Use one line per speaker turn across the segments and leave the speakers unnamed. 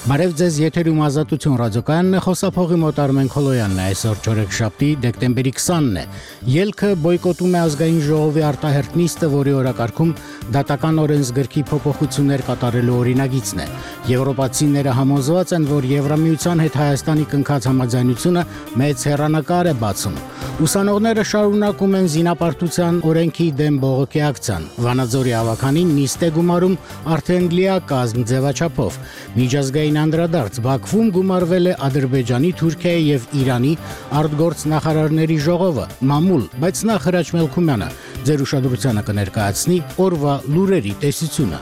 Բարև ձեզ, եթերում Ազատություն ռադիոկայանն է, խոսափողի մոտ Արմեն Քոլոյանն է, այսօր չորեքշաբթի դեկտեմբերի 20-ն է։ Ելքը բոյկոտում է ազգային ժողովի արտահերթ նիստը, որի օրակարգում դատական օրենսգրքի փոփոխություններ կատարելու օրինագիծն է։ Եվրոպացիները համոզված են, որ Եվրամիության հետ Հայաստանի կնքած համաձայնությունը մեծ հեռանկար է բացում։ Ուսանողները շարունակում են զինապարտության օրենքի դեմ բողոքի ակցիան։ Վանաձորի ավականին նիստ է գումարում արդեն լիակազմ ձևաչափով։ Միջազգային անդրադարձ Բաքվում գումարվել է Ադրբեջանի, Թուրքիայի եւ Իրանի արտգործնախարարների ժողովը, մամուլ, բայց նախ Հրաչ Մելքումյանը ձեր ուշադրությանը կներկայացնի օրվա լուրերի տեսությունը։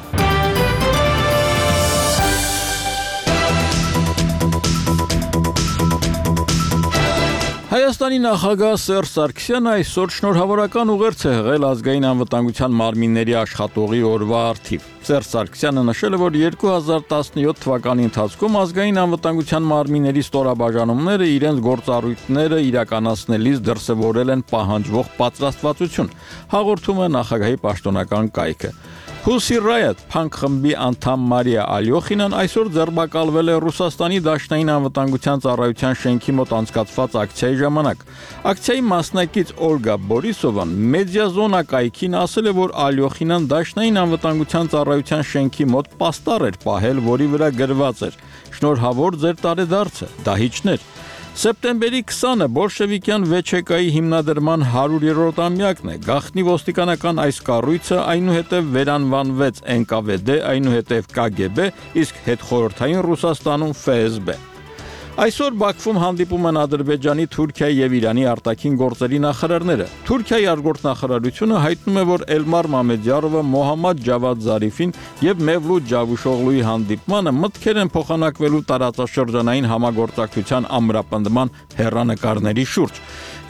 Հայաստանի նախագահ Սերժ Սարգսյանը այսօր շնորհավորական ուղերձ է հղել ազգային անվտանգության մարմինների աշխատողի օրվա առթիվ։ Սերժ Սարգսյանը նշել է, որ 2017 թվականի ընթացքում ազգային անվտանգության մարմինների ստորաբաժանումները իրենց գործառույթները իրականացնելիս դրսևորել են պահանջվող պատրաստվածություն, հաղորդում է նախագահի պաշտոնական կայքը։ Pussy Riot փանկ խմբի անդամ Մարիա Ալյոխինան այսօր ձերբակալվել է Ռուսաստանի Դաշնային անվտանգության ծառայության շենքի մոտ անցկացված ակցիայի ժամանակ։ Ակցիայի մասնակից Օլգա Բորիսովան Մեդիազոնա կայքին ասել է, որ Ալյոխինան Դաշնային անվտանգության ծառայության շենքի մոտ պաստառ էր պահել, որի վրա գրված էր. «Շնորհավոր ձեր տարեդարձը, դահիճներ»։ Սեպտեմբերի 20-ը բոլշևիկյան VÇԿ-ի հիմնադրման 100-րդ-ամյակն է։ Գաղտնի ոստիկանական այս կառույցը այնուհետև վերանվանվեց ՆԿՎԴ, այնուհետև ԿԳԲ, իսկ հետխորհրդային Ռուսաստանում ՖՍԲ։ Այսօր Բաքվում հանդիպում են Ադրբեջանի, Թուրքիայի եւ Իրանի արտաքին գործերի նախարարները։ Թուրքիայի արտգործնախարարությունը հայտնում է, որ Էլմար Մամեդյարովը, Մոհամմադ Ջավադ Զարիֆին եւ Մևլութ Ջավուշօղլուի հանդիպմանը մտքեր են փոխանակվելու տարածաշրջանային համագործակցության ամրապնդման հեռանկարների շուրջ։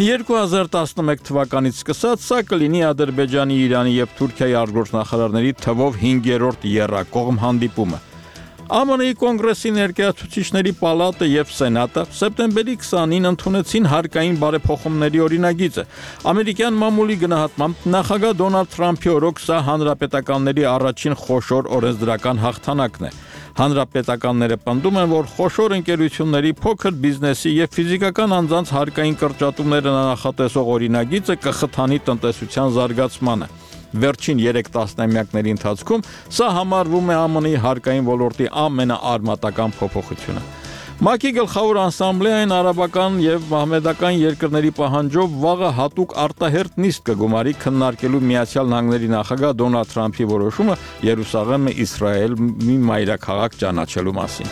2011 թվականից սկսած սա կլինի Ադրբեջանի, Իրանի եւ Թուրքիայի արտգործնախարարների թվով 5-րդ եռակողմ հանդիպումը։ ԱՄՆ-ի կոնգրեսի ներկայացուցիչների պալատը եւ սենատը սեպտեմբերի 20-ին ընդունեցին հարկային բարեփոխումների օրինագիծը։ Ամերիկյան մամուլի գնահատմամբ նախագահ Դոնալդ Թրամփի օրոք սա հանրապետականների առաջին խոշոր օրենսդրական հաղթանակն է։ Հանրապետականները պնդում են, որ խոշոր ընկերությունների, փոքր բիզնեսի եւ ֆիզիկական անձանց հարկային կրճատումները նախատեսող օրինագիծը կխթանի տնտեսության զարգացմանը։ Վերջին 3 տասնամյակների ընթացքում սա համարվում է ԱՄՆ-ի հարկային ոլորտի ամենաարմատական փոփոխությունը։ ՄԱԿ-ի գլխավոր ասամբլեային արաբական եւ մահմեդական երկրների պահանջով վաղը հատուկ արտահերթ նիստ կգումարի քննարկելու Միացյալ Նահանգների նախագահ Դոնալդ Թրամփի որոշումը Երուսաղեմը Իսրայելի մայրաքաղաք ճանաչելու մասին։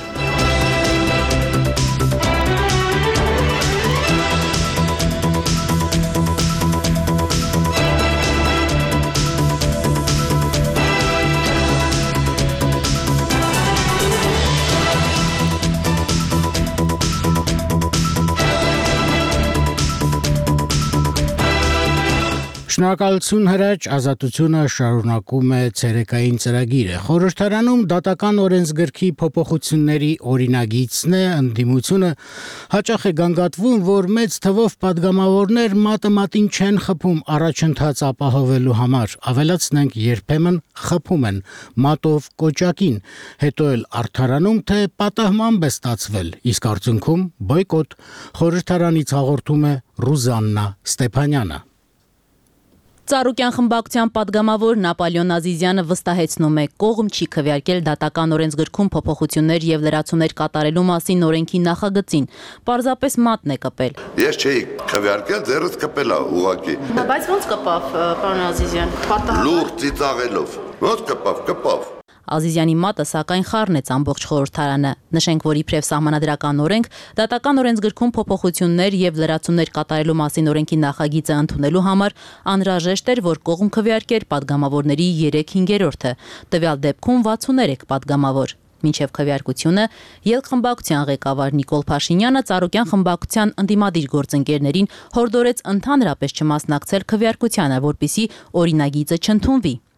Շնորհակալություն Հրաչ, Ազատությունը շարունակում է ցերեկային ծրագիրը։ Խորհրդարանում դատական օրենսգրքի փոփոխությունների օրինագիծն է, ընդդիմությունը հաճախ է գանգատվում, որ մեծ թվով падգամավորներ մատը մատին չեն խփում առաջընթաց ապահովելու համար, ավելացնենք երբեմն խփում են մատով կոճակին, հետո էլ արդարանում, թե պատահմամբ է ստացվել, իսկ արդյունքում բոյկոտ, խորհրդարանից հաղորդում է Ռուզաննա Ստեփանյանը։
Ծառուկյան խմբակցության падգամավոր Նապոլեոն Ազիզյանը վստահեցնում է, կողմ չի քվեարկել դատական օրենսգրքում փոփոխություններ եւ լրացումներ կատարելու մասին օրենքի նախագծին, պարզապես մատն է կպել։
Ես չէի քվեարկել, ձեռս կպել է ուղակի։
Բայց ո՞նց կպավ, պարոն Ազիզյան։
Լուրջ ծիծաղելով։ Ո՞նց կպավ։
Ազիզյանի մատը սակայն խառնեց ամբողջ խորհրդարանը։ Նշենք, որ իբրև սահմանադրական օրենք, դատական օրենսգրքում փոփոխություններ եւ լրացումներ կատարելու մասին օրենքի նախագիծը ընդունելու համար անհրաժեշտ էր, որ կողմ քվեարկեր падգամավորների 3/5-ը, տվյալ դեպքում 63 падգամավոր։ Մինչև քվեարկությունը ելք խմբակցության ղեկավար Նիկոլ Փաշինյանը Ծառուկյան խմբակցության ընդդիմադիր գործընկերներին հորդորեց ընդհանրապես չմասնակցել քվեարկությանը, որպեսզի օրինագիծը չընդունվի։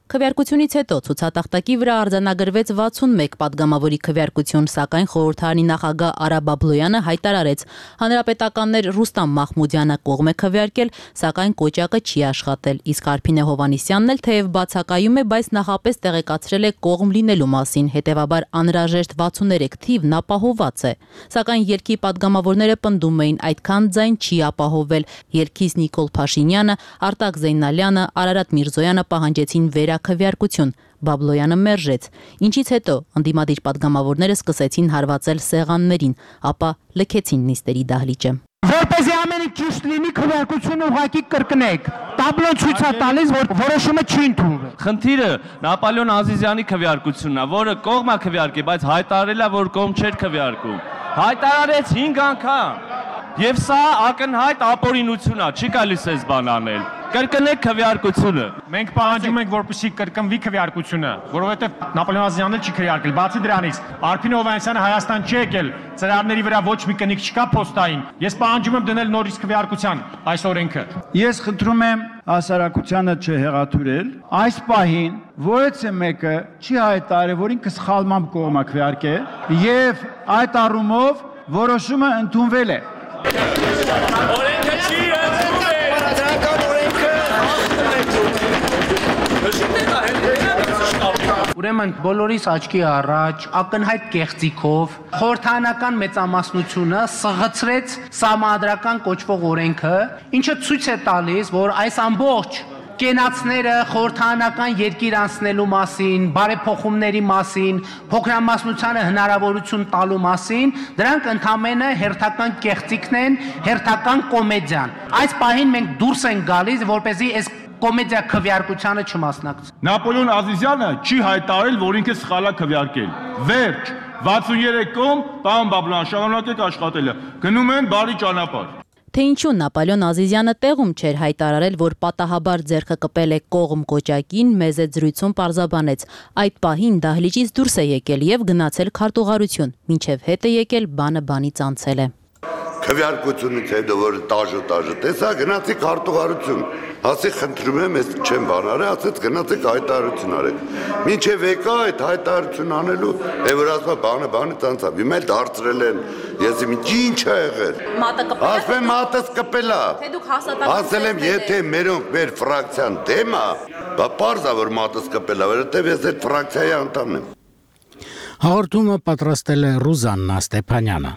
Քվեարկությունից հետո ցուցատախտակի վրա արձանագրվեց 61 падգամավորի քվեարկություն, սակայն խորհրդարանի նախագահ Արա Բաբլոյանը հայտարարեց, հանրապետականներ Ռուստամ Մախմուդյանը կողմ է քվեարկել, սակայն կոճակը չի աշխատել, իսկ Արփինե Հովանիսյանն էլ թեև բացակայում է, բայց նախապես տեղեկացրել է կողմ լինելու մասին, հետևաբար անհրաժեշտ 63 թիվն ապահոված է։ Սակայն ելքի падգամավորները պնդում էին, այդքան ձայն չի ապահովել։ Ելքից Նիկոլ Փաշինյանը, Արտակ Զեյնալյանը, Արարատ Միրզոյանը պահանջեցին վերաքվեարկություն։ Բաբլոյանը մերժեց, ինչից հետո ընդդիմադիր падգամավորները սկսեցին հարվածել սեղաններին, ապա լքեցին նիստերի դահլիճը։
Որպեսզի ամենը ճիշտ լինի, քվեարկությունը ուղղակի կրկնեք։ Տաբլոն ցույց է տալիս, որ որոշումը չի ընդունվել։
Խնդիրը Նապոլեոն Ազիզյանի քվեարկությունն է, որը կողմ է քվեարկի, բայց հայտարարել է, որ կողմ չէր քվեարկում։ Հայտարարեց 5 անգամ։ Եվ սա ակնհայտ ապօրինություն է, չի գալիս էս բան անել։ Կրկնեք քվեարկությունը։
Մենք պահանջում ենք, որպեսզի կրկնվի քվեարկությունը, որովհետև Նապոլեոն Ազիզյանն չի քվեարկել։ Բացի դրանից, Արփինե Հովանեսյանը Հայաստան չի եկել, ծրարների վրա ոչ մի կնիկ չկա փոստային։ Ես պահանջում եմ դնել նորից քվեարկության այս օրենքը։
Ես խնդրում եմ հասարակությանը չհեղաթյուրել։ Այս պահին որևէ մեկը չի հայտարարել, որ ինքը սխալմամբ կողմ է քվեարկել, եւ այդ առումով որոշումը ընդունվել է։
Օրենքը չի
Ուրեմն բոլորիս աչքի առաջ ակնհայտ կեղծիքով խորհրդարանական մեծամասնությունը սղացրեց սահմանադրական կոչվող օրենքը, ինչը ցույց է տալիս, որ այս ամբողջ կենացները խորհրդարանական երկիր անցնելու մասին, բարեփոխումների մասին, փոքրամասնությանը հնարավորություն տալու մասին, դրանք ընդամենը հերթական կեղծիքն են, հերթական կոմեդիան։ Այս պահին մենք դուրս ենք գալիս, որպեսզի այս կոմեդիա քվեարկությանը չմասնակցի։
Նապոլեոն Ազիզյանը չի հայտարարել, որ ինքը սխալ է քվեարկել։ Վերջ 63 կողմ, պարոն Բաբլոյան, շարունակեք աշխատելը։ Գնում են բարի ճանապարհ։
Թե ինչու Նապոլեոն Ազիզյանը տեղում չէր հայտարարել, որ պատահաբար ձեռքը կպել է կողմ կոճակին, մեզ այդ զրույցում պարզաբանեց։ Այդ պահին դահլիճից դուրս է եկել եւ գնացել քարտուղարություն, մինչեւ հետ է եկել բանը բանից անցել է։
Քվեարկությունից հետո որ տաժը տեսա գնացի քարտուղարություն, ասի խնդրում եմ ես չեմ բանարը, ասեց գնացեք հայտարարություն արեք։ Մինչև եկա այդ հայտարարություն անելու, որ ասա բանը ցանցավ։ Հիմա էլ դարձրել են, ես ինչ է եղել։ Ասում եմ մատս կպել է։
Թե դուք հաստատակ
ասել եմ եթե մեր ֆրակցիան դեմ է, բա պարզ է որ մատս կպել է, որովհետև ես այդ ֆրակցիայի անդամն եմ։
Հաղորդումը պատրաստել է Ռուզաննա Ստեփանյանը։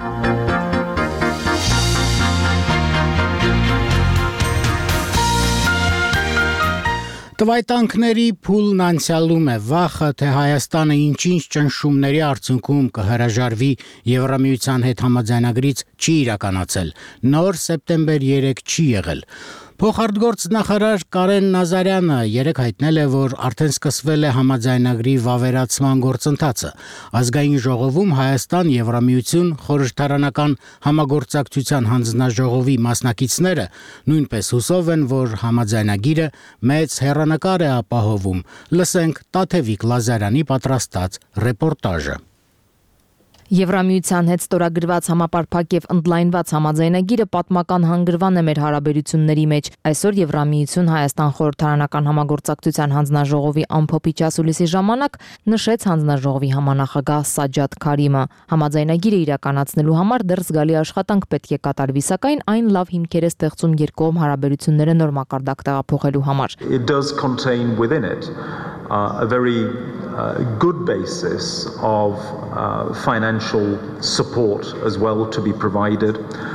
Տվայտանքների փուլն անցյալում է, վախը, թե Հայաստանը ինչ-ինչ ճնշումների արդյունքում կհրաժարվի Եվրամիության հետ համաձայնագրից չի իրականացել, նոր սեպտեմբեր 3 չի եղել։ Փոխարտգործ նախարար Կարեն Նազարյանը երեկ հայտնել է, որ արդեն սկսվել է համաձայնագրի վավերացման գործընթացը։ Ազգային ժողովում Հայաստան Եվրամիություն խորհրդարանական համագործակցության հանձնաժողովի մասնակիցները նույնպես հուսով են, որ համաձայնագիրը մեծ հեռանկար է ապահովում։ Լսենք Տաթևիկ Լազարյանի պատրաստած ռեպորտաժը։
Եվրամիության հետ ստորագրված համապարփակ եւ ընդլայնված համաձայնագիրը պատմական հանգրվան է մեր հարաբերությունների մեջ։ Այսօր Եվրամիություն Հայաստան խորհրդարանական համագործակցության հանձնաժողովի ամփոփիչ ասուլիսի ժամանակ նշեց հանձնաժողովի համանախագահ Սաջադ Քարիմը։ Համաձայնագիրը իրականացնելու համար դեռ զգալի աշխատանք պետք է կատարվի, սակայն այն լավ հիմքեր է ստեղծում երկկողմ հարաբերությունները նոր մակարդակ տեղափոխելու համար։
It does contain within it a very good basis of financial support as well to be provided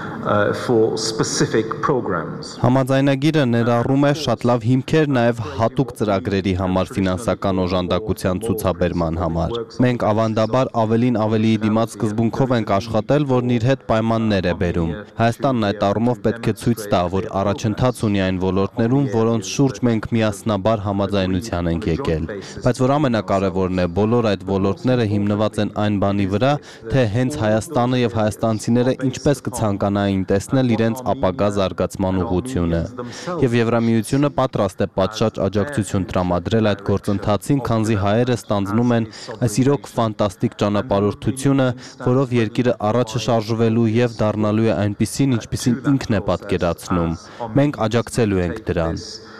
for specific programs.
Համաձայնագիրը ներառում է շատ լավ հիմքեր նաև հատուկ ծրագրերի համար ֆինանսական օժանդակության ցուցաբերման համար։ Մենք ավանդաբար ավելին ավելիի դիմաց սկզբունքով ենք աշխատել, որն իր հետ պայմաններ է բերում։ Հայաստանն այդ առումով պետք է ցույց տա, որ առաջընթաց ունի այն ոլորտներում, որոնց շուրջ մենք միասնաբար համաձայնության ենք եկել։ Բայց որ ամենակարևորն է, բոլոր այդ ոլորտները հիմնված են այն բանի վրա, թե հենց Հայաստանը եւ հայաստանցիները ինչպես կցանկանային տեսնել իրենց ապագա զարգացման ուղղությունը։ Եվ Եվրամիությունը պատրաստ է պատշաճ աջակցություն տրամադրել այդ գործընթացին, քանզի հայերը ստանձնում են այս իրոք ֆանտաստիկ ճանապարհորդությունը, որով երկիրը առաջ շարժվելու եւ դառնալու է այնպիսին, ինչպիսին ինքն է պատկերացնում։ Մենք աջակցելու ենք դրան։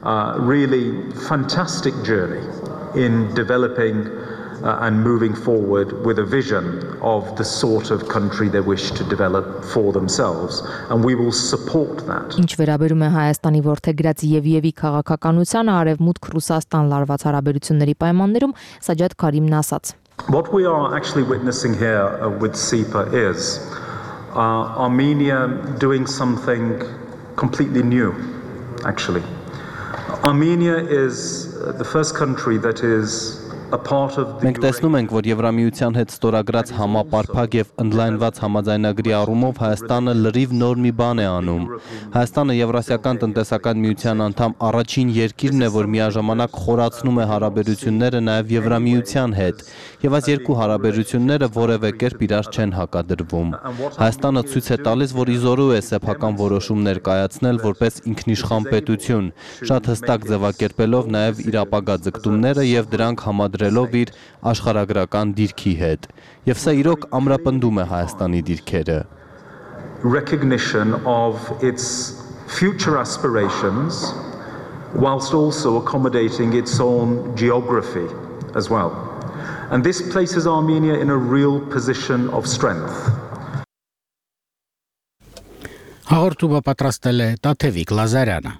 really fantastic journey in developing and moving forward with a vision of the sort of country they wish to develop for themselves, and we will support that.
Ինչ վերաբերում է Հայաստանի որդեգրած Եվիևի քաղաքականությանը Արևմուտք Ռուսաստան լարված հարաբերությունների պայմաններում Սաջադ Քարիմն ասաց.
What we are actually witnessing here with SEPA is Armenia doing something completely new, actually. Armenia is the first country that is Մենք
տեսնում ենք, որ Եվրամիության հետ ստորագրած համապարփակ եւ ընդլայնված համաձայնագրի առումով Հայաստանը լրիվ նոր մի բան է անում։ Հայաստանը Եվրասիական տնտեսական միության անդամ առաջին երկիրն է, որ միաժամանակ խորացնում է հարաբերությունները նաեւ Եվրամիության հետ, եւ այս երկու հարաբերությունները որևէ կերպ իրար չեն հակադրվում։ Հայաստանը ցույց է տալիս, որ իզորու է սեփական որոշումներ կայացնել որպես ինքնիշխան պետություն, շատ հստակ ձևակերպելով նաեւ իր ապագա ձգտումները եւ դրանք համադրելով իր աշխարհագրական դիրքի հետ։ Եվ սա իրոք ամրապնդում է Հայաստանի դիրքերը։
Recognition of its future aspirations whilst also accommodating its own geography as well. And this places Armenia in a real position of strength.
Հաղորդումը պատրաստել է Տաթևիկ Լազարյանը։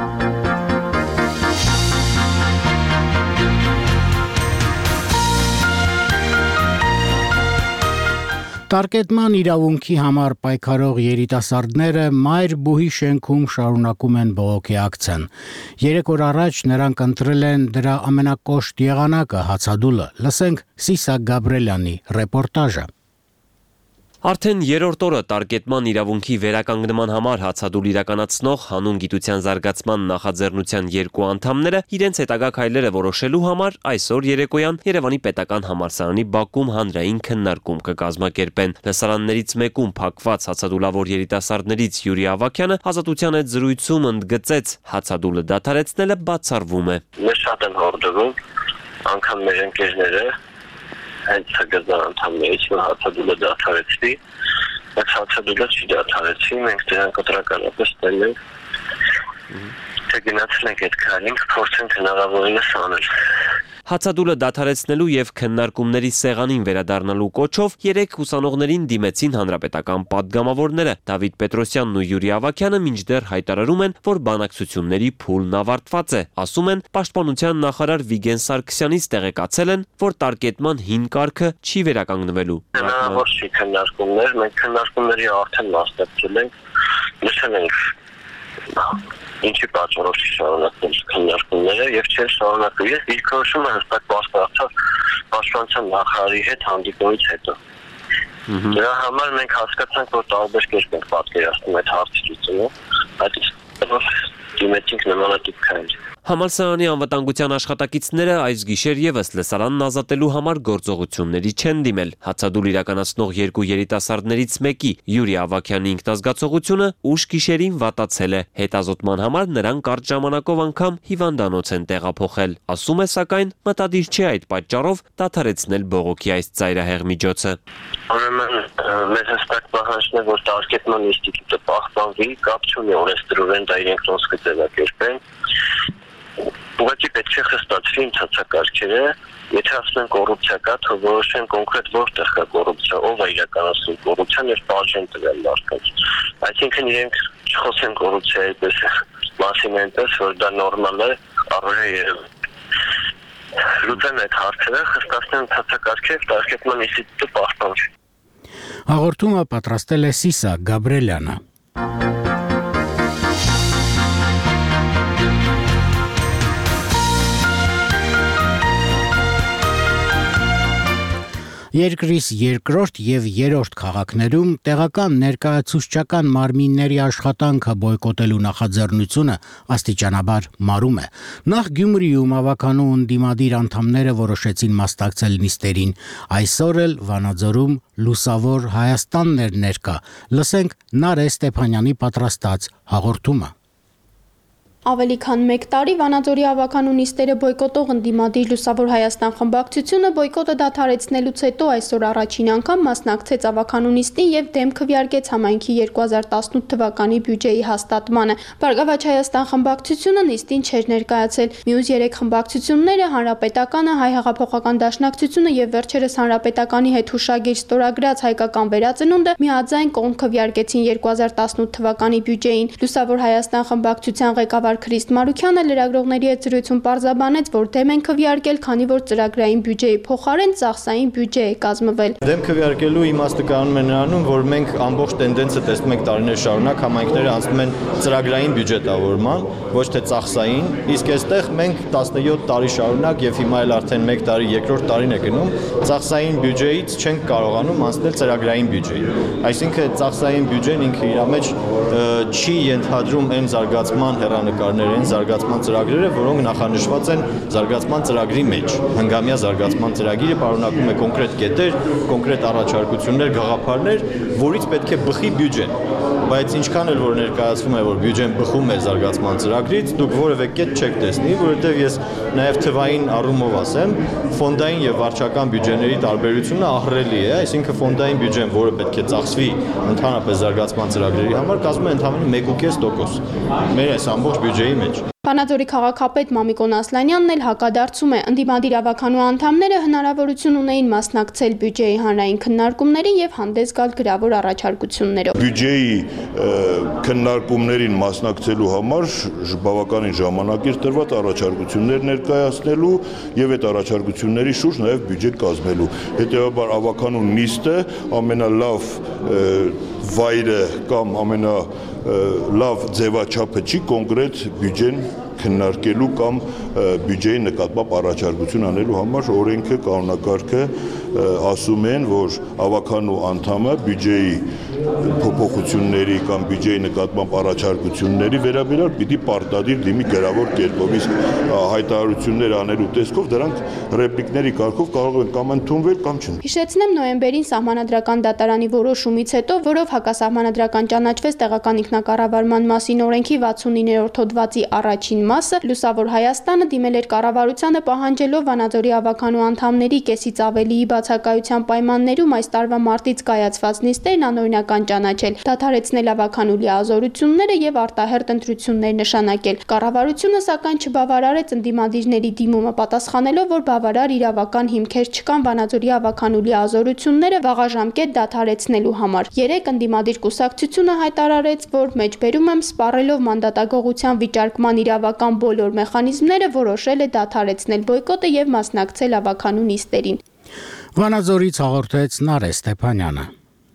Տարկետման իրավունքի համար պայքարող երիտասարդները մայր բուհի շենքում շարունակում են բողոքի ակցիան։ 3 օր առաջ նրանք ընտրել են դրա ամենակոշտ եղանակը հացադուլը։ Լսենք Սիսա Գաբրելյանի ռեպորտաժը։
Արդեն երրորդ օրը տարկետման իրավունքի վերականգնման համար հացադուլ իրականացնող հանուն գիտության զարգացման նախաձեռնության 2 անդամները իրենց հետագա քայլերը որոշելու համար այսօր երեկոյան Երևանի պետական համալսարանի բակում հանրային քննարկում կկազմակերպեն։ Լսարաններից մեկում փակված հացադուլավոր երիտասարդներից Յուրի Ավագյանը Ազատության հետ զրույցում ընդգծեց հացադուլը դադարեցնելը բացառվում է։
Մեզ շատ են հորդորում, անգամ մեր ընկերները հենց գազան անդամներից որ հացադուլը դադարեցվի, բայց հացադուլը չի դադարեցվի, մենք դրան կտրականապես տենենք, թե գնացնենք այդ քայլին, փորձենք հնարավորինս անել։
Հացադուլը դադարեցնելու եւ քննարկումների սեղանին վերադառնալու կոչով 3 ուսանողներին դիմեցին հանրապետական падգամավորները։ Դավիթ Պետրոսյանն ու Յուրի Ավագյանը մինչդեռ հայտարարում են, որ բանակցությունների փուլն ավարտված է։ Ասում են, պաշտպանության նախարար Վիգեն Սարգսյանից տեղեկացել են, որ տարկետման հին կարգը չի վերականգնվելու։
Հնարավոր չի քննարկումներ, մենք քննարկումների արդեն մասնակցել ենք, լսել ենք ինչի պատճառով չի շարունակվել քննարկումները եւ չէ շարունակվել։ Ես դիրքորոշումը հստակ բացառացավ պաշտպանության նախարարի հետ հանդիպումից հետո։ Դրա համար մենք հասկացանք, որ տարբեր կերպ ենք պատկերացնում այդ հարցի լուծումը, այդպես դիմեցինք նմանատիպ քայլ։
Համալսարանի անվտանգության աշխատակիցները այս գիշեր եւս լսարանն ազատելու համար գործողությունների չեն դիմել։ Հացադուլ իրականացնող 2 երիտասարդներից մեկի Յուրի Ավագյանի ինքնազգացողությունը ուշ գիշերին վատացել է։ Հետազոտման համար նրանք կարճ ժամանակով անգամ հիվանդանոց են տեղափոխել։ Ասում է, սակայն մտադիր չէ այդ պատճառով դադարեցնել բողոքի այս ծայրահեղ միջոցը։
Ուրեմն մեզ հստակ պահանջն է, որ տարկետման ինստիտուտը պահպանվի, կապ չունի օրենսդրորեն դա իրենք ոնց կձևակերպեն։ Ուղղակի պետք է խստացվի ընթացակարգերը, եթե ասում են կոռուպցիա կա, թող որոշեն կոնկրետ որտեղ կա կոռուպցիա, ով է իրականացնում կոռուպցիան եւ բաժան տվել մարդկանց։ Այսինքն իրենք չխոսեն կոռուպցիայի մասին այնպես, որ դա նորմալ է, առօրյա երևույթ։ Լուծեն այդ հարցերը, խստացնեն ընթացակարգերը, տարկետման ինստիտուտը պահպանվի։
Հաղորդումը պատրաստել է Սիսա Գաբրելյանը։ Երկրիս երկրորդ եւ երրորդ քաղաքներում տեղական ներկայացուցչական մարմինների աշխատանքը բոյկոտելու նախաձեռնությունը աստիճանաբար մարում է։ Նախ Գյումրիում ավականու ընդդիմադիր անդամները որոշեցին մասնակցել նիստերին։ Այսօր էլ Վանաձորում լուսավոր Հայաստանն էր ներկա։ Լսենք Նարէ Ստեփանյանի պատրաստած հաղորդումը։
Ավելի քան 1 տարի Վանաձորի ավականու նիստերը բոյկոտող ընդդիմադիր Լուսավոր Հայաստան խմբակցությունը բոյկոտը դադարեցնելուց հետո այսօր առաջին անգամ մասնակցեց ավականու նիստին եւ դեմ քվեարկեց համայնքի 2018 թվականի բյուջեի հաստատմանը։ Բարգավաճ Հայաստան խմբակցությունը նիստին չէր ներկայացել։ Մյուս 3 խմբակցությունները Հանրապետականը, Հայ հեղափոխական դաշնակցությունը եւ վերջերս Հանրապետականի հետ հուշագիր ստորագրած հայկական վերածնունդը միաձայն կողմ քվեարկեցին 2018 թվականի բյուջեին։ Լուսավոր Հայաստան խմբակցության ղեկավար Քրիստ Մարուքյանը լրագրողների հետ զրույցում պարզաբանեց, որ դեմ են քվեարկել, քանի որ ծրագրային բյուջեի փոխարեն ծախսային բյուջե է կազմվել։
Դեմ քվեարկելու իմաստը կանում է նրանում, որ մենք ամբողջ տենդենսը տեսնում ենք տարիներ շարունակ, համայնքները անցնում են ծրագրային բյուջետավորման, ոչ թե ծախսային, իսկ այստեղ մենք 17 տարի շարունակ եւ հիմա էլ արդեն 1 տարի, երկրորդ տարին է գնում, ծախսային բյուջեից չենք կարողանում անցնել ծրագրային բյուջեի։ Այսինքն ծախսային բյուջեն ինքը իր մեջ չի ենթադրում այն զարգացման հեռանկարներին, զարգացման ծրագրերը, որոնք նախանշված են զարգացման ծրագրի մեջ։ Հնգամյա զարգացման ծրագիրը պարունակում է կոնկրետ կետեր, կոնկրետ առաջարկություններ, գաղափարներ, որից պետք է բխի բյուջեն։ Բայց ինչքան էլ որ ներկայացվում է, որ բյուջեն բխում է զարգացման ծրագրից, դուք որևէ կետ չեք տեսնի, որովհետև ես նաև թվային առումով ասեմ, ֆոնդային եւ վարչական բյուջեների տարբերությունը ահռելի է, այսինքն ֆոնդային բյուջեն, որը պետք է ծախսվի ընդհանրապես զարգացման ծրագրերի համար, կազմում է ընդհանրապես 1.5%։ Մեր այս ամբողջ բյուջեի մեջ։
Վանաձորի քաղաքապետ Մամիկոն Ասլանյանն էլ հակադարձում է, ընդդիմադիր ավականու անդամները հնարավորություն ունեին մասնակցել բյուջեի հանրային քննարկումներին եւ հանդես գալ գրավոր առաջարկություններով։
Բյուջեի քննարկումներին մասնակցելու համար բավականին ժամանակ էր տրված առաջարկություններ ներկայացնելու եւ այդ առաջարկությունների շուրջ նաեւ բյուջե կազմելու։ Հետեւաբար ավականու նիստը ամենալավ վայրը կամ ամենալավ ձևաչափը չի կոնկրետ բյուջեն քննարկելու կամ բյուջեի նկատմամբ առաջարկություն անելու համար օրենքը կանոնակարգը ասում են, որ ավականու անդամը բյուջեի փոփոխությունների կամ բյուջեի նկատմամբ առաջարկությունների վերաբերյալ պիտի պարտադիր դիմի գրավոր կերպով, իսկ հայտարարություններ անելու տեսքով դրանք ռեպլիկների կարգով կարող են կամ ընդունվել կամ չընդունվել։
Հիշեցնեմ, նոյեմբերին Սահմանադրական դատարանի որոշումից հետո, որով հակասահմանադրական ճանաչվեց տեղական ինքնակառավարման մասին օրենքի 69-րդ հոդվածի առաջին մասը, Լուսավոր Հայաստանը դիմել էր կառավարությանը պահանջելով Վանաձորի ավականու անդամների կեսից ավելիի բացակայության պայմաններում այս տարվա մարտից կայացված նիստերն անօրինական ճանաչել, դադարեցնել ավականու լիազորությունները եւ արտահերթ ընտրություններ նշանակել։ Կառավարությունը սակայն չբավարարեց ընդդիմադիրների դիմումը, պատասխանելով, որ բավարար իրավական հիմքեր չկան Վանաձորի ավականու լիազորությունները վաղաժամկետ դադարեցնելու համար։ 3 ընդդիմադիր կուսակցությունը հայտարարեց, որ մեջբերում եմ սպառելով մանդատագողության վիճարկման իրավական բոլոր մեխանիզմները որոշել է դադարեցնել բոյկոտը եւ մասնակցել ավականու նիստերին։
Վանաձորից հաղորդեց Նարե Ստեփանյանը։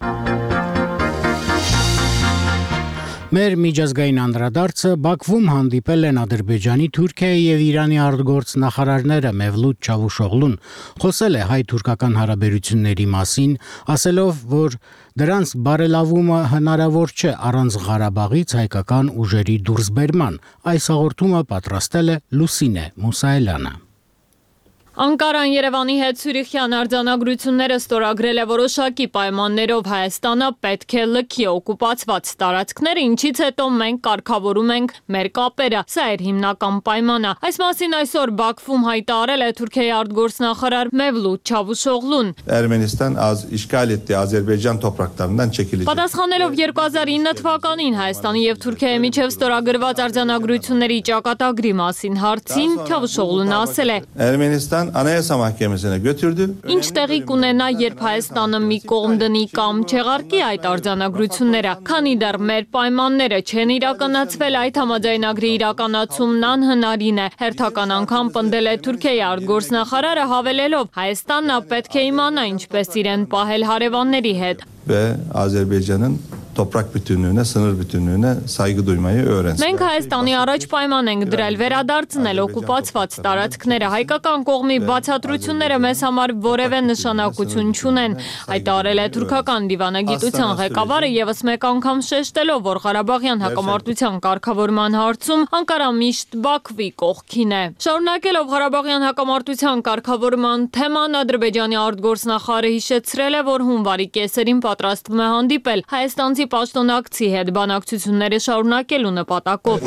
Մեր միջազգային անդրադարձը Բաքվում հանդիպել են Ադրբեջանի, Թուրքիայի եւ Իրանի արտգործնախարարները Մևլութ Չավուշօղլուն խոսել է հայ-թուրքական հարաբերությունների մասին, ասելով, որ դրանց բարելավումը հնարավոր չէ առանց Ղարաբաղից հայկական ուժերի դուրսբերման։ Այս հաղորդումը պատրաստել է Լուսինե Մուսայելյանը։
Անկարան Երևանի հետ Ցյուրիխյան արձանագրությունները ստորագրել է որոշակի պայմաններով Հայաստանը պետք է լքի օկուպացված տարածքները, ինչից հետո մենք կարգավորում ենք մեր կապերը։ Սա էր հիմնական պայմանը։ Այս մասին այսօր Բաքվում հայտարարել է Թուրքիայի արտգործնախարար Մևլութ Չավուշօղլուն։
Ermenistan işgal ettiği Azerbaycan topraklarından çekilecek։
Պատասխանելով 2009 թվականին Հայաստանի եւ Թուրքիայի միջև ստորագրված արձանագրությունների ճակատագրի մասին հարցին Չավուշօղլուն ասել է.
Ermenistan Anayasa Mahkemesi'ne götürdü.
Ինչ տեղի կունենա, երբ Հայաստանը մի կողմ դնի կամ չեղարկի այդ արձանագրությունները, քանի դեռ մեր պայմանները չեն իրականացվել, այդ համաձայնագրի իրականացումն անհնարին է։ Հերթական անգամ պնդել է Թուրքիայի արտգործնախարարը, հավելելով Հայաստանն պետք է իմանա ինչպես իրեն պահել հարևանների հետ։
Ve Azerbaycan'ın toprak bütünlüğüne, sınır bütünlüğüne saygı duymayı öğrensin.
Մենք Հայաստանի առաջ պայման ենք դրել վերադարձնել օկուպացված տարածքները։ Հայկական կողմի բացատրությունները մեզ համար որևէ նշանակություն չունեն։ Հայտարարել է թուրքական դիվանագիտության ղեկավարը եւս մեկ անգամ շեշտելով, որ Ղարաբաղյան հակամարտության կարգավորման հարցում Անկարան միշտ Բաքվի կողքին է։ Շարունակելով Ղարաբաղյան հակամարտության կարգավորման թեման, Ադրբեջանի արտգործնախարարը հիշեցրել է, որ հունվարի կեսերին պատրաստվում է հանդիպել հայաստանցի պաշտոնակցի հետ բանակցությունները շարունակելու նպատակով։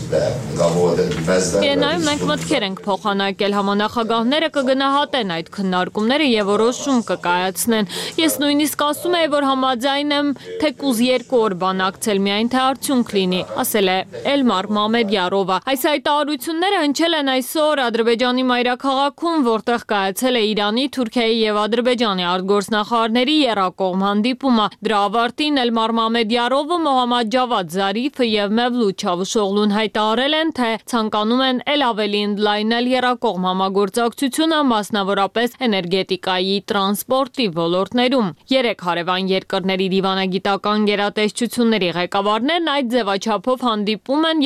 Վիեննայում մենք մտքեր ենք փոխանակել, համանախագահները կգնահատեն այդ քննարկումները եւ որոշում կկայացնեն։ Ես նույնիսկ ասում եմ, որ համաձայն եմ թեկուզ 2 օր բանակցել, միայն թե արդյունք լինի, ասել է Էլմար Մամեդյարովը։ Այս հայտարարությունները հնչել են այսօր Ադրբեջանի մայրաքաղաքում, որտեղ կայացել է Իրանի, Թուրքիայի եւ Ադրբեջանի արտգործնախարարների եռակողմ հանդիպումը։ Դրա ավարտին Էլմար Մամեդյարովը, Մոհամմադ Ջավադ Զարիֆը եւ Մևլութ Չավուշօղլուն հայտարարել են, թե ցանկանում են ել ավելի ընդլայնել եռակողմ համագործակցությունը, մասնավորապես էներգետիկայի, տրանսպորտի ոլորտներում։ 3 հարևան երկրների դիվանագիտական գերատեսչությունների ղեկավարներն այդ ձևաչափով հանդիպում են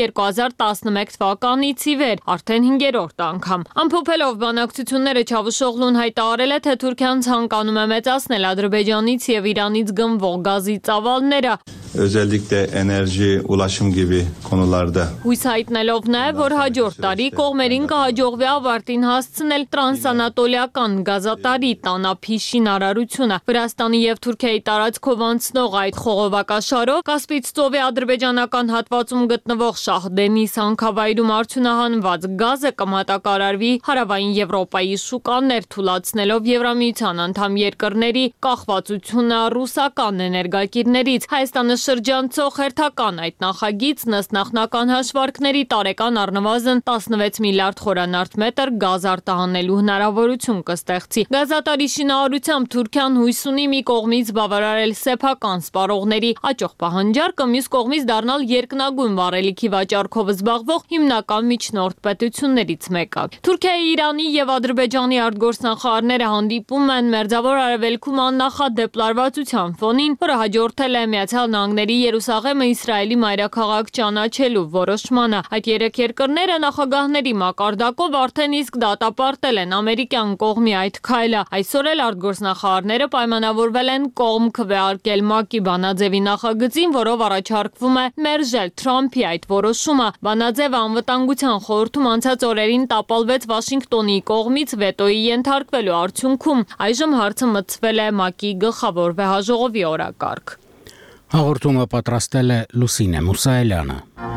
2011 թվականից ի վեր, արդեն 5-րդ անգամ։ Ամփոփելով բանակցությունները Չավուշօղլուն հայտարարել է, թե Թուրքիան ցանկանում է մեծացնել Ադրբեջանից եւ Իրանից գնվող գազի ծավալները։
Özellikle enerji, ulaşım gibi konularda.
Հույս հայտնելով նաև, որ հաջորդ տարի կողմերին կհաջողվի ավարտին հասցնել տրանսանատոլիական գազատարի Տանափի շինարարությունը։ Վրաստանի եւ Թուրքիայի տարածքով անցնող այդ խողովակաշարով Կասպից ծովի ադրբեջանական հատվածում գտնվող Շահդենիս հանքավայրում արդյունահանված գազը կմատակարարվի հարավային Եվրոպայի շուկաներ, թույլատնելով Եվրամիության անդամ երկրների կախվածությունը ռուսական էներգակիրներից։ Հայաստանը շրջանցող հերթական այդ նախագիծ ըստ նախնական հաշվարկների տարեկան առնվազն 16 միլիարդ խորանարդ մետր գազ արտահանելու հնարավորություն կստեղծի։ Գազատարի շինարարությամբ Թուրքիան հույս ունի մի կողմից բավարարել սեփական սպառողների աճող պահանջարկը, մյուս կողմից դառնալ երկնագույն վառելիքի վաճառքով զբաղվող հիմնական միջնորդ պետություններից մեկը։ Թուրքիայի, Իրանի եւ Ադրբեջանի արտգործնախարարները հանդիպում են Մերձավոր Արևելքում աննախադեպ լարվածության ֆոնին, որը հաջորդել է Միացյալ Նահանգների Երուսաղեմը Իսրայելի մայրաքաղաք ճանաչելու որոշմանը։ Այդ 3 երկրները նախագահների մակարդակով արդեն իսկ դատապարտել են ամերիկյան կողմի այդ քայլը։ Այսօր էլ արտգործնախարարները պայմանավորվել են կողմ քվեարկել ՄԱԿ-ի բանաձևի նախագծին, որով առաջարկվում է մերժել Թրամփի այդ որոշումը։ Բանաձևը անվտանգության խորհրդում անցած օրերին տապալվեց Վաշինգտոնի կողմից վետոյի ենթարկվելու արդյունքում։ Այժմ հարցը մտցվել է ՄԱԿ-ի գլխավոր վեհաժողովի օրակարգ։
Հաղորդումը պատրաստել է Լուսինե Մուսայելյանը։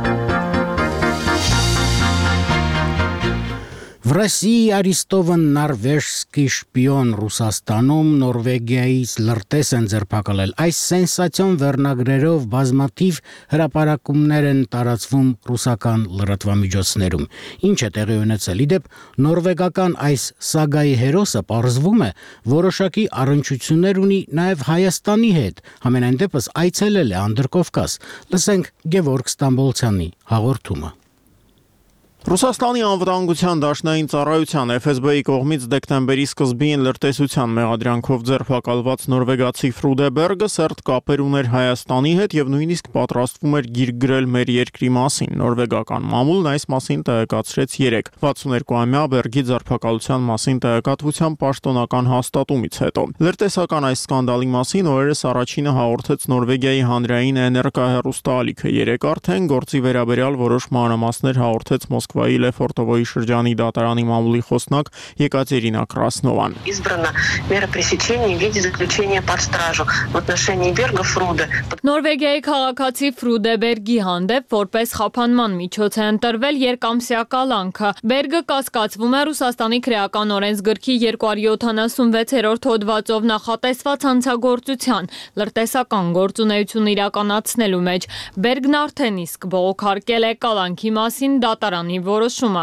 В России арестован норвежский шпион Ռուսաստանում Նորվեգիայից լրտես են ձերբակալել։ Այս սենսացիոն վերնագրերով բազմաթիվ հրապարակումներ են տարածվում ռուսական լրատվամիջոցներում։ Ինչ է տեղի ունեցել։ Իդեպ նորվեգական այս սագայի հերոսը պարզվում է որոշակի առնչություններ ունի նաև Հայաստանի հետ։ Համենայն դեպս այցելել է Անդրկովկաս։ Լսենք Գևորգ Ստամբոլցյանի հաղորդումը։
Ռուսաստանի անվտանգության դաշնային ծառայության FSB-ի կողմից դեկտեմբերի սկզբին լրտեսության մեղադրանքով ձերբակալված նորվեգացի Ֆրուդե Բերգը սերտ կապեր ուներ Հայաստանի հետ եւ նույնիսկ պատրաստվում էր գիրք գրել մեր երկրի մասին։ Նորվեգական մամուլն այս մասին տեղեկացրեց 62-ամյա Բերգի ձերբակալության մասին տեղեկատվության պաշտոնական հաստատումից հետո։ Լրտեսական այս սկանդալի մասին օրերս առաջինը հաղորդեց Նորվեգիայի հանրային էներգահեռուստաալիքը։ Երեք արդեն գործի վերաբերյալ որոշ մանրամասներ հաղորդեց Մոսկվայի Լեֆորտովոյի շրջանի դատարանի մամուլի խոսնակ Եկատերինա Կրասնովան։
Избрана мера пресечения в виде заключения под стражу в отношении Берга Фруде.
Նորվեգիայի քաղաքացի Ֆրուդե Բերգի հանդեպ որպես խափանման միջոց է ընտրվել երկամսյա կալանքը։ Բերգը կասկածվում է Ռուսաստանի քրեական օրենսգրքի 276-րդ հոդվածով նախատեսված հանցագործության լրտեսական գործունեություն իրականացնելու մեջ։ Բերգն արդեն իսկ բողոքարկել է կալանքի մասին դատարանի որոշումը։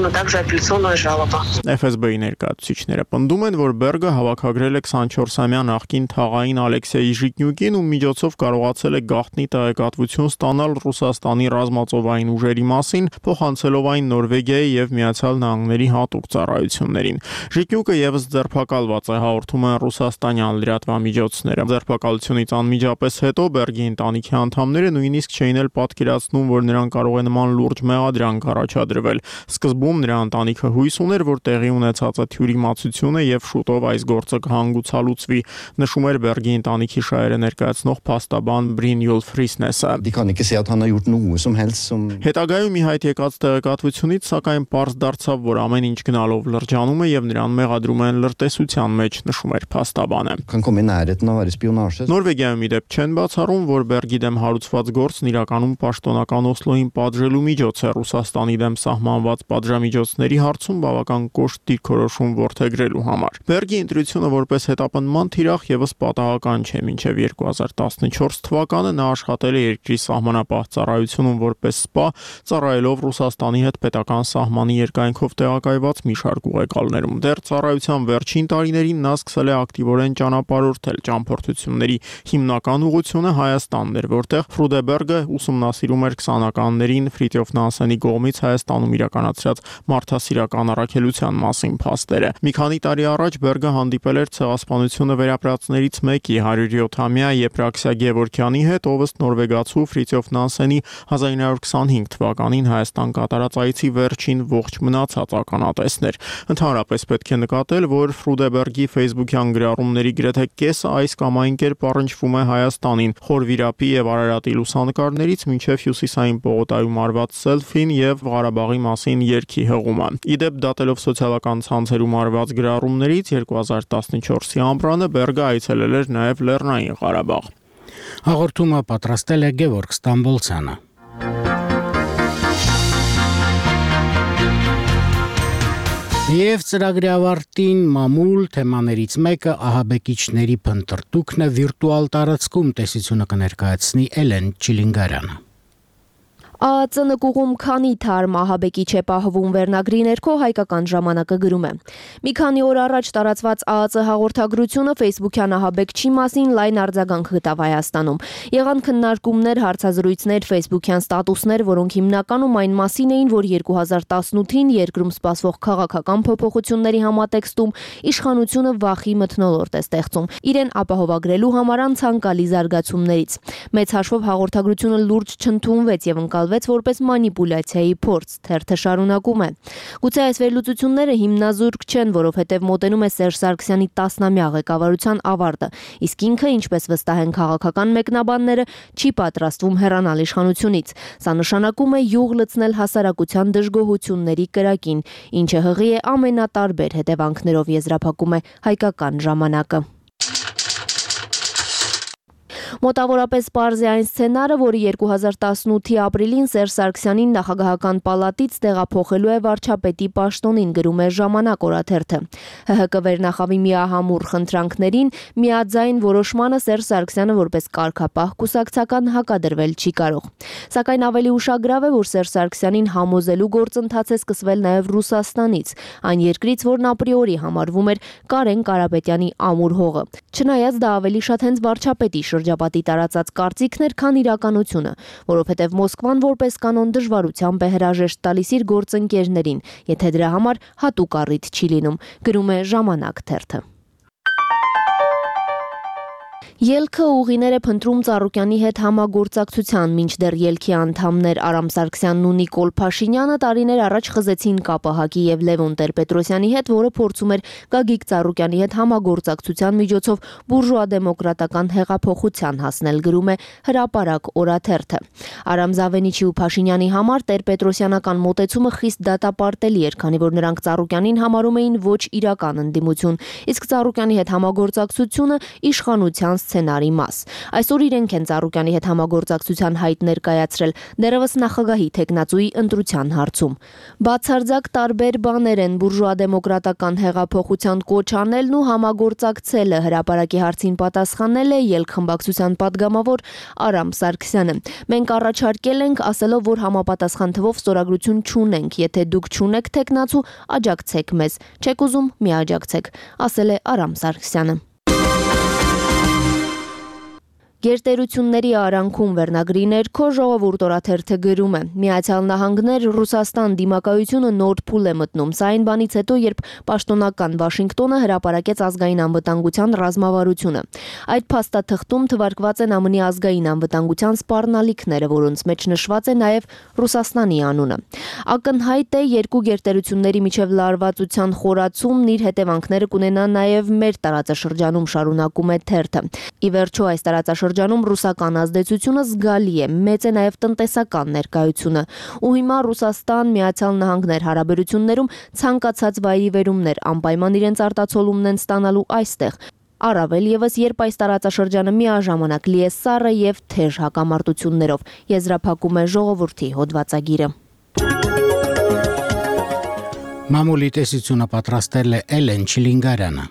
FSB-ի ներկայացուցիչները պնդում են, որ Բերգը հավաքագրել է 24-ամյա նախկին թաղային Ալեքսեյ Ժիտնյուկին, ում միջոցով կարողացել է գաղտնի տեղեկատվություն ստանալ Ռուսաստանի ռազմածովային ուժերի մասին, փոխանցելով այն Նորվեգիայի եւ Միացյալ Նահանգների հատուկ ծառայություններին։ Ժիտնյուկը եւս ձերբակալված է, հաղորդում են ռուսաստանյան լրատվամիջոցները։ Ձերբակալությունից անմիջապես հետո Բերգի ընտանիքի անդամները նույնիսկ չէին էլ պատկերացնում, որ նրան կարող է նման լուրջ մեղադրանք առաջադեմ թույլատրվել։ Սկզբում նրա ընտանիքը հույս ուներ, որ տեղի ունեցածը թյուրիմացություն է եւ շուտով այս գործը կհանգուցալուծվի, նշում էր Բերգի ընտանիքի շահերը ներկայացնող փաստաբան Brynjulf Frisnesse։ Հետագայում ի հայտ եկած տեղեկատվությունից սակայն պարզ դարձավ, որ ամեն ինչ գնալով լրջանում է եւ նրան մեղադրում են լրտեսության մեջ, նշում էր փաստաբանը։ Նորվեգիայում ի դեպ չեն բացառում, որ Բերգի դեմ հարուցված գործն իրականում պաշտոնական Օսլոյին պատժելու միջոց է Ռուսաստանի դեմ սահմանված պատժամիջոցների հարցում բավական կոշտ դիրքորոշում որդեգրելու համար։ Բերգի ընտրությունը որպես հետապնդման թիրախ եւս պատահական չէ, մինչեւ 2014 թվականը նա աշխատել է երկրի սահմանապահ ծառայությունում որպես սպա, ծառայելով Ռուսաստանի հետ պետական սահմանի երկայնքով տեղակայված մի շարք ուղեկալներում։ Դեռ ծառայության վերջին տարիներին նա սկսել է ակտիվորեն ճանապարհորդել ճամփորդությունների հիմնական ուղղությունը Հայաստանն էր, որտեղ Ֆրուդեբերգը ուսումնասիրում էր 20-ականներին Ֆրիտյոֆ Նանսենի կողմից Հայաստանում իրականացրած մարդասիրական առաքելության մասին փաստերը։ Մի քանի տարի առաջ Բերգը հանդիպել էր ցեղասպանությունը վերապրածներից մեկի 107-ամյա Եփրաքսիա Գևորգյանի հետ, ով ըստ նորվեգացու Ֆրիտյոֆ Նանսենի 1925 թվականին Հայաստան կատարած այցի վերջին ողջ մնացած ականատեսն էր։ Ընդհանրապես պետք է նկատել, որ Ֆրուդեբերգի Facebook-յան գրառումների գրեթե կեսը այս կամ այն կերպ առնչվում է Հայաստանին, Խորվիրապի եւ Արարատի լուսանկարներից մինչեւ Հյուսիսային պողոտայում արված սելֆին եւ Ղարաբաղի մասին երգի հղումը։ Ի դեպ, դատելով սոցիալական ցանցերում արված գրառումներից 2014-ի ամռանը Բերգը այցելել էր նաեւ Լեռնային Ղարաբաղ։
Հաղորդումը պատրաստել է Գևորգ Ստամբոլցյանը։ Եվ ծրագրի ավարտին մամուլ թեմաներից մեկը ահաբեկիչների փնտրտուքն է վիրտուալ տարածքում տեսությունը կներկայացնի Էլեն Չիլինգարյանը։
ԱԱԾ նկուղում քանի թարմ ահաբեկիչ է պահվում վերնագրի ներքո հայկական ժամանակը գրում է։ Մի քանի օր առաջ տարածված ԱԱԾ հաղորդագրությունը Facebook-յան ահաբեկչի մասին լայն արձագանք գտավ Հայաստանում։ Եղան քննարկումներ, հարցազրույցներ, Facebook-յան ստատուսներ, որոնք հիմնականում այն մասին էին, որ 2018-ին երկրում սպասվող քաղաքական փոփոխությունների համատեքստում իշխանությունը վախի մթնոլորտ է ստեղծում, իրեն ապահովագրելու համար անցանկալի զարգացումներից։ Մեծ հաշվով հաղորդագրությունը լուրջ չընդունվեց եւ ընկալվեց որպես մանիպուլյացիայի փորձ, թերթը շարունակում է։ Գուցե այս վերլուծությունները հիմնազուրկ չեն, որովհետև մոտենում է Սերժ Սարգսյանի 10-ամյա ղեկավարության ավարտը, իսկ ինքը, ինչպես վստահ են քաղաքական մեկնաբանները, չի պատրաստվում հեռանալ իշխանությունից։ Սա նշանակում է յուղ լցնել հասարակության դժգոհությունների կրակին, ինչը հղի է ամենատարբեր հետևանքներով, եզրափակում է հայկական ժամանակը։ Մոտավորապես պարզ է այն սցենարը, որը 2018-ի ապրիլին Սերժ Սարգսյանին նախագահական պալատից տեղափոխելու է վարչապետի պաշտոնին, գրում է Ժամանակ օրաթերթը։ ՀՀԿ վերնախավի միահամուռ խնդրանքներին միաձայն որոշմանը Սերժ Սարգսյանը որպես կարգապահ կուսակցական հակադրվել չի կարող։ Սակայն ավելի ուշագրավ է, որ Սերժ Սարգսյանին համոզելու գործընթաց է սկսվել նաև Ռուսաստանից, այն երկրից, որն ապրիորի համարվում էր Կարեն Կարապետյանի ամուր հողը։ Չնայած դա ավելի շատ հենց վարչապետի շրջապատի տարածած կարծիքն էր, քան իրականությունը, որովհետև Մոսկվան որպես կանոն դժվարությամբ է հրաժեշտ տալիս իր գործընկերներին, եթե դրա համար հատուկ առիթ չի լինում, գրում է Ժամանակ թերթը։ Ելքը ուղիներ է փնտրում Ծառուկյանի հետ համագործակցության, մինչդեռ ելքի անդամներ Արամ Սարգսյանն ու Նիկոլ Փաշինյանը տարիներ առաջ խզեցին ԿՊՀ-ի եւ Լևոն Տեր-Պետրոսյանի հետ, որը փորձում էր Գագիկ Ծառուկյանի հետ համագործակցության միջոցով բուրժուա-դեմոկրատական հեղափոխության հասնել, գրում է Հրապարակ օրաթերթը։ Արամ Զավենիչի ու Փաշինյանի համար Տեր-Պետրոսյանական մոտեցումը խիստ դատապարտելի էր, քանի որ նրանք Ծառուկյանին համարում էին ոչ իրական ընդդիմություն, իսկ Ծառուկյանի հետ համագործակցությունը իշխանության սցենարի մաս։ Այսօր իրենք են Ծառուկյանի հետ համագործակցության հայտ ներկայացրել, դեռևս նախագահի թեկնածուի ընտրության հարցում։ Բացարձակ տարբեր բաներ են բուրժուա-դեմոկրատական հեղափոխության կոչ անելն ու համագործակցելը, Հրապարակի հարցին պատասխանել է ելքխմբակցության падգամավոր Արամ Սարգսյանը։ Մենք առաջարկել ենք, ասելով, որ համապատասխան թվով ստորագրություն չունենք, եթե դուք չունեք թեկնածու, աջակցեք մեզ, չեք ուզում մի աջակցեք, ասել է Արամ Սարգսյանը։ Գերտերությունների արանքում վերնագրի ներքո ժողովուրդ օրաթերթը գրում է. Միացյալ Նահանգներ Ռուսաստան դիմակայությունը նոր փուլ է մտնում։ Սա այն բանից հետո, երբ պաշտոնական Վաշինգտոնը հրապարակեց ազգային անվտանգության ռազմավարությունը։ Այդ փաստաթղթում թվարկված են ԱՄՆ-ի ազգային անվտանգության սպառնալիքները, որոնց մեջ նշված է նաև Ռուսաստանի անունը։ Ակնհայտ է երկու գերտերությունների միջև լարվածության խորացումն իր հետևանքները կունենա նաև մեր տարածաշրջանում, շարունակում է թերթը։ Ի վերջո այս տարածաշրջանում ռուսական ազդեցությունը զգալի է, մեծ է նաև տնտեսական ներկայությունը։ Ու հիմա Ռուսաստան Միացյալ Նահանգներ հարաբերություններում ցանկացած վայրիվերումներ անպայման իրենց արտացոլումն են ստանալու այստեղ։ Առավել եւս, երբ այս տարածաշրջանը միաժամանակ լի է սառը եւ թեժ հակամարտություններով, եզրափակում է ժողովրդի հոդվածագիրը։
Մամուլի տեսությունը պատրաստել է Էլեն Չիլինգարյանը։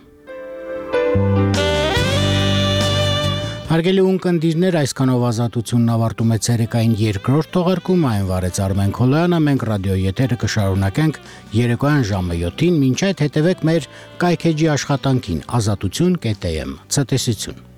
Հարգելի ունկնդիրներ, այսքանով ազատությունն ավարտում է ցերեկային երկրորդ թողարկումը, այն վարեց Արմեն Քոլոյանը, մենք ռադիո եթերը կշարունակենք երեկոյան ժամը 7-ին, մինչ այդ հետևեք մեր կայքեջի աշխատանքին azatutun.am. Ցտեսություն։